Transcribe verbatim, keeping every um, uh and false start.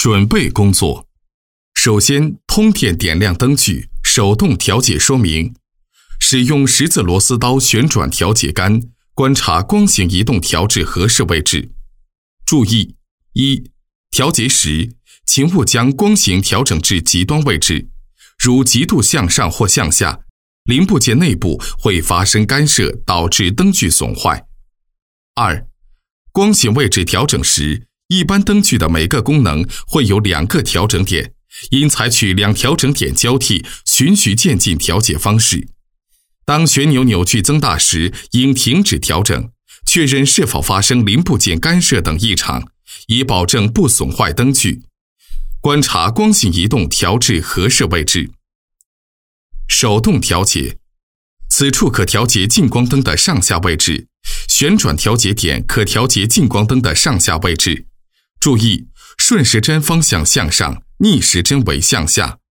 准备工作。首先，通电点亮灯具，手动调节说明。使用十字螺丝刀旋转调节杆，观察光型移动调至合适位置。注意：一、调节时，请勿将光型调整至极端位置，如极度向上或向下，零部件内部会发生干涉，导致灯具损坏。二、光型位置调整时，一般灯具的每个功能会有两个调整点，应采取两调整点交替、循序渐进调节方式。当旋钮扭矩增大时，应停止调整，确认是否发生零部件干涉等异常，以保证不损坏灯具。观察光型移动调至合适位置。手动调节，此处可调节近光灯的上下位置，旋转调节点可调节近光灯的上下位置。注意，顺时针方向向上，逆时针为向下。